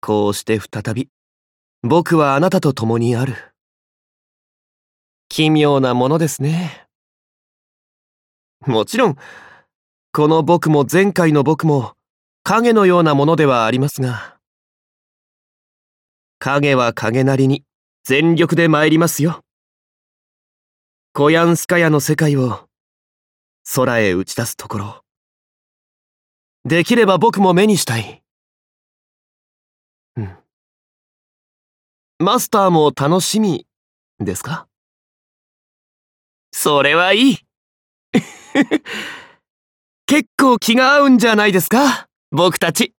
こうして再び、僕はあなたと共にある。奇妙なものですね。もちろん、この僕も前回の僕も、影のようなものではありますが、影は影なりに全力で参りますよ。コヤンスカヤの世界を空へ打ち出すところ、できれば僕も目にしたい。マスターも楽しみですか？それはいい。結構気が合うんじゃないですか、僕たち。